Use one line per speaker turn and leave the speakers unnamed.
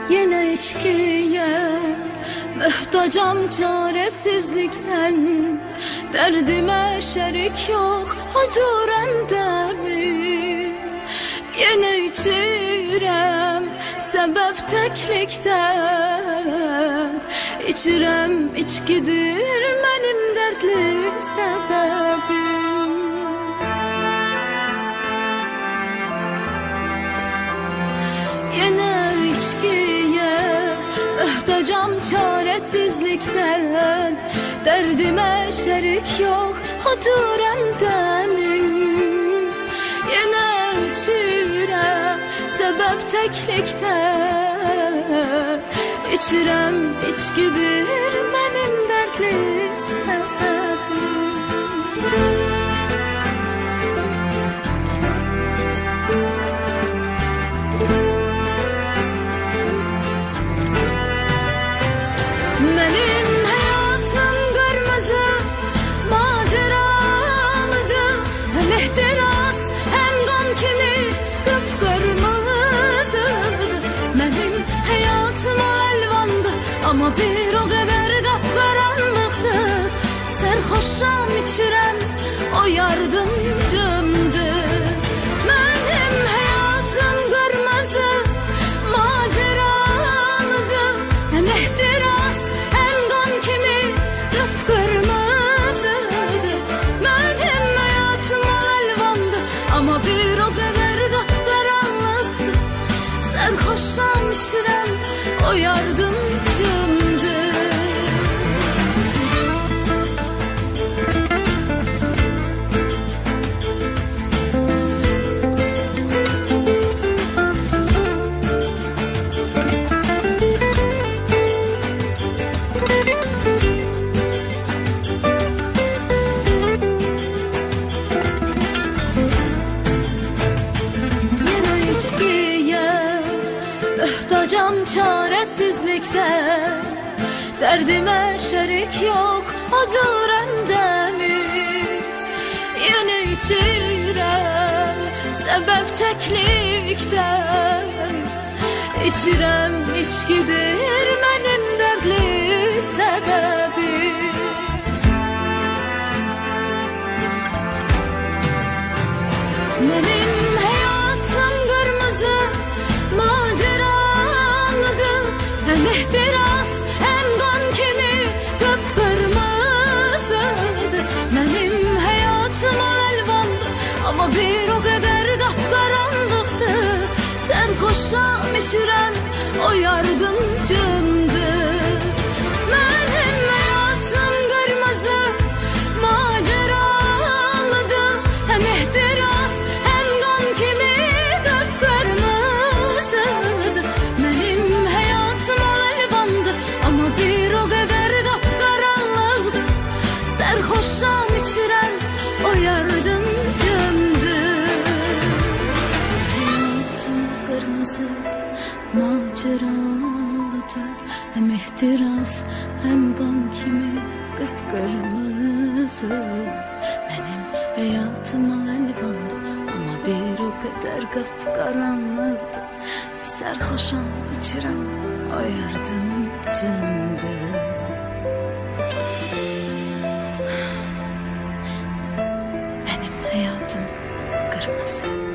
Yine içkiye mühtacam çaresizlikten, derdime şerik yok huzurumda mi? Yine içirem sebep teklikten, İçirem içkidir benim dertli sebebim. Yine içkiye mühtacam çaresizlikten, derdime şerik yok huzurumda mi? Yine içirem sebep teklikten, İçirem içkidir benim dertli sebebim. Benim hayatım kırmızı maceralıdır, hem ihtiras hem kan kimi kıpkırmızıdır. Benim hayatım elvandı ama bir o kadar da karanlıktır. Serhoşam içirem o yardımcımdır. Benim hayatım kırmızı maceralıdır, hem ihtiras hem kan kimi kıpkırmızıdır. Benim hayatım elvandı ama bir o kadar da karanlıktır. Serhoşam içirem o yardımcımdır. Mühtacam çaresizlikten, derdime şerik yok huzurumda mi? Yine içirem sebep teklikten, İçirem içkidir benim dertli sebebim. Benim hayatım kırmızı maceralıdır, hem ihtiras hem kan kimi kıpkırmızıdır. Benim hayatım elvandı ama bir o kadar da karanlıktır. Serhoşam içirem o yardımcımdır. Benim hayatım kırmızı maceralıdır, hem ihtiras hem kan kimi kıpkırmızıdır. Benim hayatım elvandı ama bir o kadar da karanlıktır. Serhoşam içirem o yardımcımdır. Hayatım kırmızı maceralıdır, hem ihtiras hem kan kimi kıpkırmızı. Benim hayatım elvandı ama bir o kadar kapkaranlıktı. Serhoşam içirem o yardımcımdır. Benim hayatım kırmızı.